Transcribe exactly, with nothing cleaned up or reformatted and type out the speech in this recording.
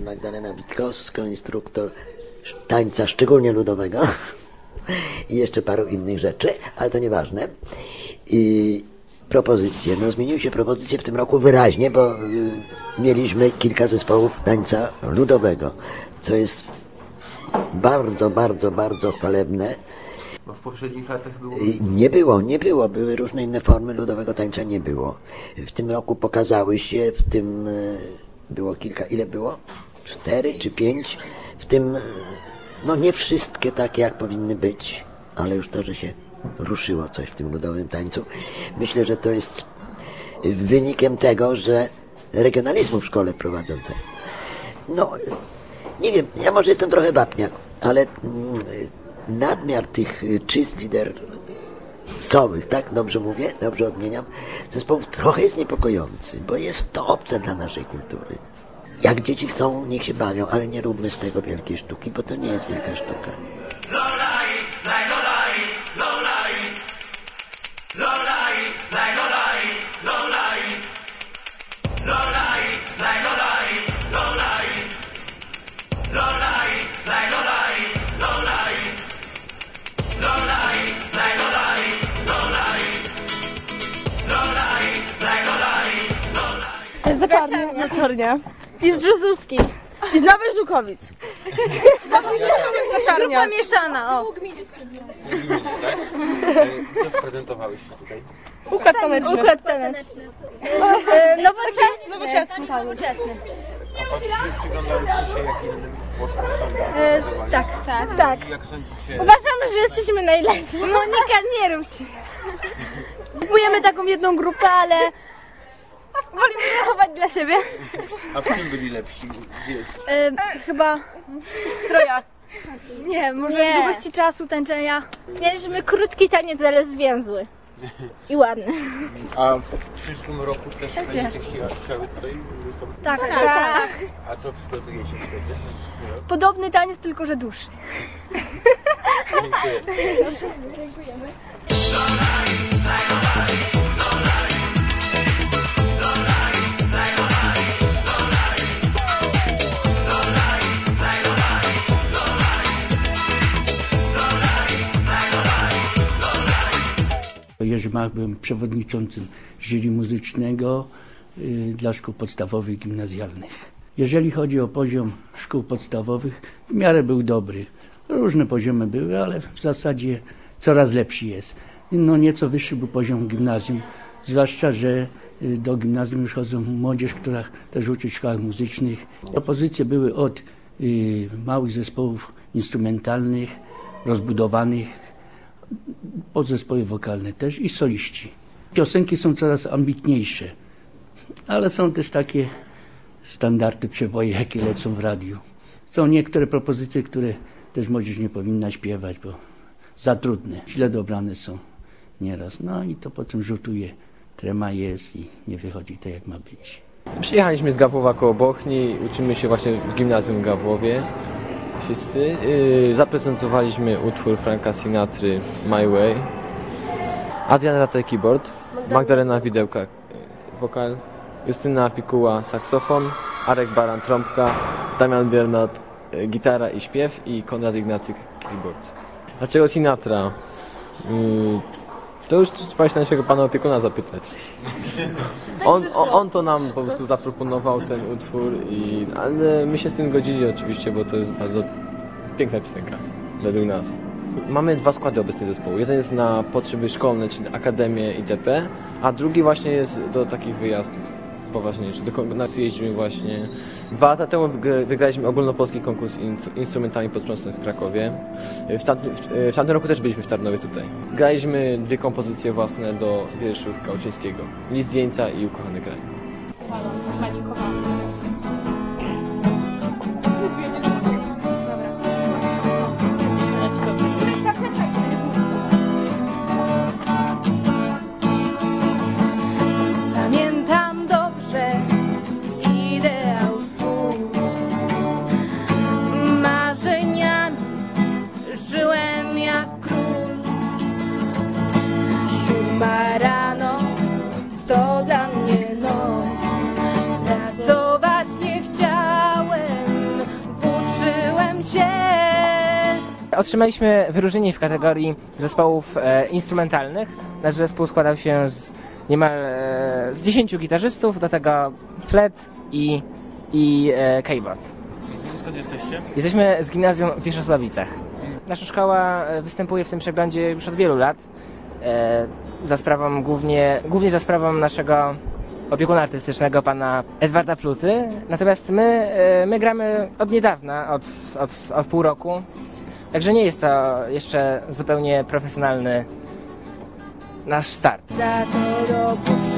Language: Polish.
Magdalena Witkowska, instruktor tańca, szczególnie ludowego i jeszcze paru innych rzeczy, ale to nieważne. I propozycje, no zmieniły się propozycje w tym roku wyraźnie, bo y, mieliśmy kilka zespołów tańca ludowego, co jest bardzo, bardzo, bardzo chwalebne. Bo w poprzednich latach było... Nie było, nie było. Były różne inne formy ludowego tańca, nie było. W tym roku pokazały się, w tym było kilka, ile było? Cztery czy pięć? W tym, no nie wszystkie takie, jak powinny być, ale już to, że się ruszyło coś w tym ludowym tańcu. Myślę, że to jest wynikiem tego, że regionalizmu w szkole prowadzącej. No, nie wiem, ja może jestem trochę wapniak, ale nadmiar tych cheerleadersowych, tak? Dobrze mówię? Dobrze odmieniam? Zespołów trochę jest niepokojący, bo jest to obce dla naszej kultury. Jak dzieci chcą, niech się bawią, ale nie róbmy z tego wielkiej sztuki, bo to nie jest wielka sztuka. Zaczarnia. Zaczarnia. I z Brzozówki. I z Nowej Żukowic. Grupa mieszana, o. Co prezentowałyście tutaj? Układ taneczny. Układ taneczny. Nowoczesny. Nowoczesny. Nowoczesny. A patrzyli, przyglądałyście się, jak innym poszło sam? E, tak, tak, tak. Jak sądzicie? Uważamy, że jesteśmy najlepsi. Monika, nie rób się. Kupujemy taką jedną grupę, ale wolimy zachować dla siebie. A w czym byli lepsi? E, chyba w strojach. Nie, może Nie. w długości czasu tańczenia. Mieliśmy krótki taniec, ale zwięzły. I ładny. A w przyszłym roku też będziecie chciały tutaj wystąpić? Tak, tak, Tak. A co przygotujecie wtedy? na przyszły rok? Podobny taniec, tylko że dłuższy. Dziękuję. Jerzy Mach, byłem przewodniczącym jury muzycznego y, dla szkół podstawowych i gimnazjalnych. Jeżeli chodzi o poziom szkół podstawowych, w miarę był dobry. Różne poziomy były, ale w zasadzie coraz lepszy jest. No nieco wyższy był poziom gimnazjum, zwłaszcza, że y, do gimnazjum już chodzą młodzież, która też uczy w szkołach muzycznych. Propozycje były od y, małych zespołów instrumentalnych, rozbudowanych, podzespoły wokalne też i soliści. Piosenki są coraz ambitniejsze, ale są też takie standardy, przeboje, jakie lecą w radiu. Są niektóre propozycje, które też młodzież nie powinna śpiewać, bo za trudne, źle dobrane są nieraz. No i to potem rzutuje, trema jest i nie wychodzi tak, jak ma być. Przyjechaliśmy z Gawłowa koło Bochni, uczymy się właśnie w gimnazjum w Gawłowie. Wszyscy. Yy, zaprezentowaliśmy utwór Franka Sinatry My Way. Adrian Rataj keyboard, Magdalena Widełka wokal, Justyna Pikuła saksofon, Arek Baran trąbka, Damian Biernat gitara i śpiew i Konrad Ignacyk keyboard. Dlaczego Sinatra? Yy, to już trzeba się naszego pana opiekuna zapytać. On, on, on to nam po prostu zaproponował ten utwór, i, ale my się z tym godzili oczywiście, bo to jest bardzo piękna piosenka według nas. Mamy dwa składy obecnie zespołu. Jeden jest na potrzeby szkolne, czyli akademię itp., a drugi właśnie jest do takich wyjazdów poważniejszych. Do kombinacji jeździmy właśnie. Dwa lata temu wygraliśmy ogólnopolski konkurs instrumentami potrząsnym w Krakowie. W tamtym, w, w tamtym roku też byliśmy w Tarnowie tutaj. Graliśmy dwie kompozycje własne do wierszów Kauczyńskiego. List Wieńca i Ukochany kraj. Pamiętam dobrze ideał swój. Marzeniami żyłem jak król. Siódma rano to dla mnie noc. Pracowałem Otrzymaliśmy wyróżnienie w kategorii zespołów e, instrumentalnych. Nasz zespół składał się z niemal e, z dziesięciu gitarzystów, do tego flet i, i e, keyboard. Skąd jesteście? Jesteśmy z gimnazjum w Wierzchosławicach. Nasza szkoła występuje w tym przeglądzie już od wielu lat. E, za sprawą głównie, głównie za sprawą naszego opiekuna artystycznego, pana Edwarda Pluty. Natomiast my, e, my gramy od niedawna, od, od, od pół roku. Także nie jest to jeszcze zupełnie profesjonalny nasz start. Za to roku